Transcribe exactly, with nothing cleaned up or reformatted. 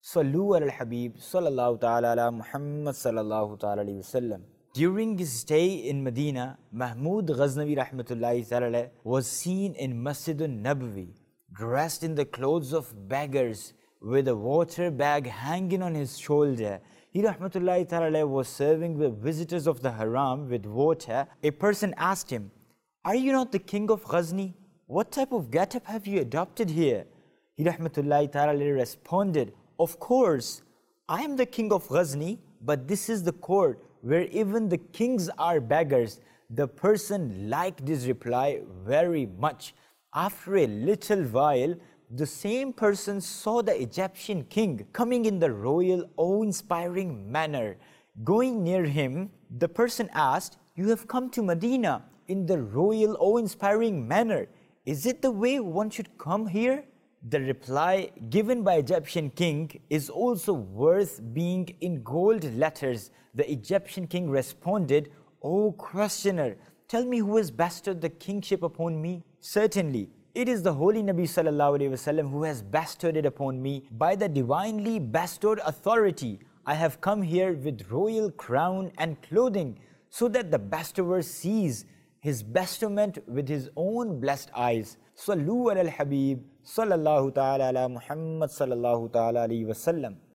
Sallu ala al-Habib sallallahu ta'ala ala Muhammad sallallahu ta'ala alayhi wasallam. During his stay in Medina, Mahmud Ghaznavi rahmatullahi ta'ala was seen in Masjid al-Nabawi, dressed in the clothes of beggars, with a water bag hanging on his shoulder. He rahmatullahi ta'ala was serving the visitors of the haram with water. A person asked him, "Are you not the king of Ghazni? What type of get-up have you adopted here?" He rahmatullahi ta'ala responded, "Of course, I am the king of Ghazni, but this is the court where even the kings are beggars." The person liked his reply very much. After a little while, the same person saw the Egyptian king coming in the royal, awe-inspiring manner. Going near him, the person asked, "You have come to Medina in the royal, awe-inspiring manner. Is it the way one should come here?" The reply given by Egyptian king is also worth being in gold letters. The Egyptian king responded, "O questioner, tell me who has bestowed the kingship upon me?" "Certainly, it is the Holy Nabi sallallahu alaihi wasallam who has bestowed it upon me. By the divinely bestowed authority, I have come here with royal crown and clothing, so that the bestower sees his bestowment with his own blessed eyes." Sallu ala al-Habib sallallahu ta'ala ala Muhammad sallallahu ta'ala alayhi wasallam.